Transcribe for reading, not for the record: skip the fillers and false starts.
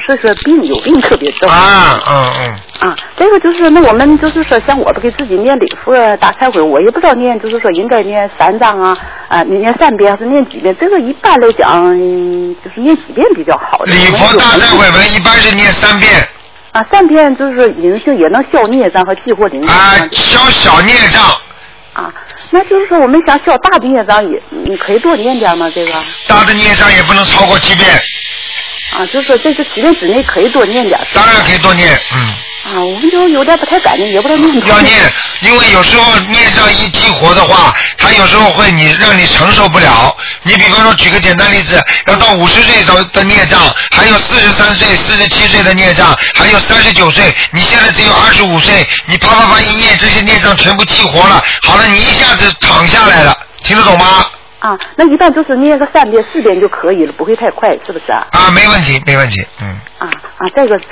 所以说有病特别重啊。 这个就是那我们就是说像我给自己念礼佛大忏悔，我也不知道念就是说应该念3章念3遍还是念几遍，这个一般来讲就是念几遍比较好的。 礼佛大忏悔文一般是念3遍。 3遍就是灵性也能消孽障和激活灵性。 消小孽障。 那就是说我们想消大的孽障你可以多念点吗？这个大的孽障也不能超过7遍。 就是说这个7遍之内可以多念点。 当然可以多念， 我们就有点不太敢念，也不知道念。 要念，因为有时候孽障一激活的话，它有时候会让你承受不了。你比方说举个简单例子，要到50岁的孽障，还有43岁、47岁的孽障，还有39岁，你现在只有25岁，你啪一念，这些孽障全部激活了，好了，你一下子躺下来了，听得懂吗？ 那一般就是念个3遍4遍就可以了，不会太快，是不是？ 没问题，没问题， 这个